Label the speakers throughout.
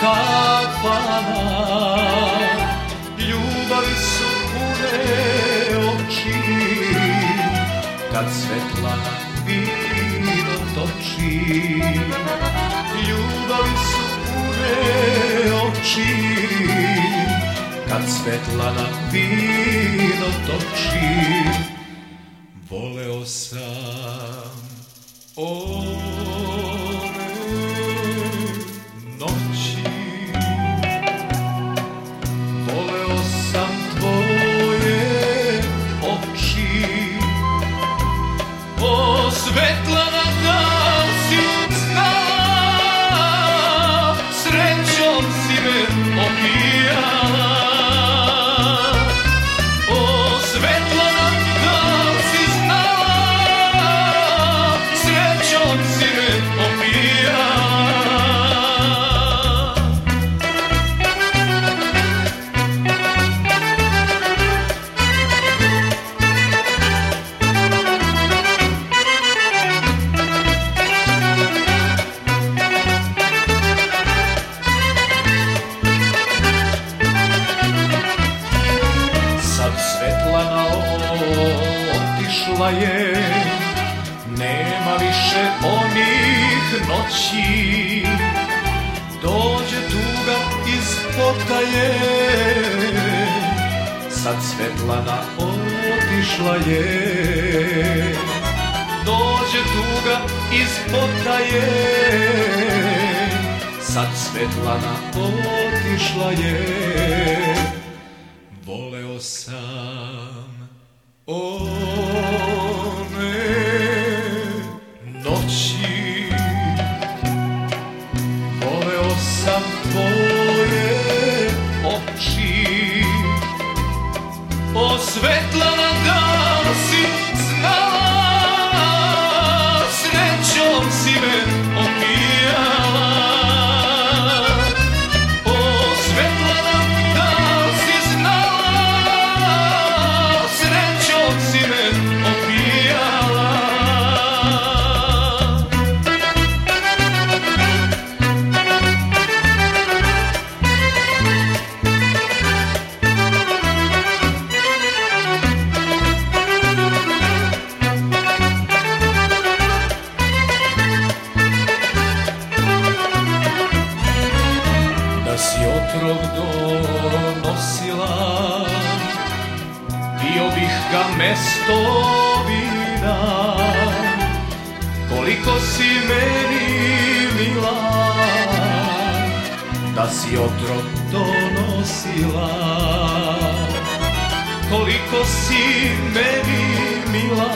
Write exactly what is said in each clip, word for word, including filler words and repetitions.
Speaker 1: kafana, ljubavi su pune oči, kad Svetlana vino toči. Ljubavi su pune oči, kad Svetlana vino toči. Voleo sam ove noći, voleo sam tvoje oči. O Svetlana, da si znala, srećom si me opijala. O Svetlana, da si znala, srećom si me opijala. Svetlana otišla je, nema više onih noći. Dođe tuga iz potaje, sad Svetlana otišla je. Dođe tuga iz potaje, sad Svetlana otišla je. Voleo sam one noći, voleo sam tvoje oči. O Svetlana, da si znala, srećom si me opijala. O Svetlana, da si znala, srećom si me opijala. Da si otrov donosila, pio bih ga mesto vina. Koliko si meni mila, da si otrov donosila. Koliko si meni mila,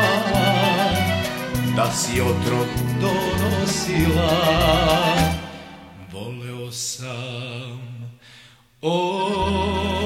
Speaker 1: da si otrov donosila. Voleo sam o